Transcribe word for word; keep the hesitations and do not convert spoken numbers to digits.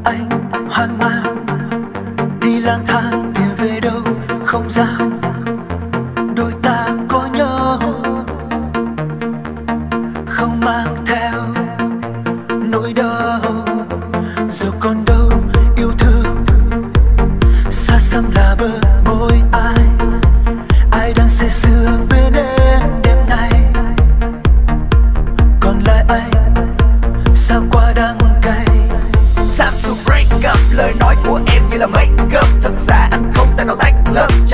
anh hoang mang đi lang thang tìm về đâu không gian đôi ta có nhau, không mang theo nỗi đau. Giờ còn đâu yêu thương, xa xăm là bờ môi ai, ai đang say sưa bên em đêm nay. Còn lại anh sao qua đắng cay. Time to break up, lời nói của em như là make up. Thật ra anh không thể nào tách lớp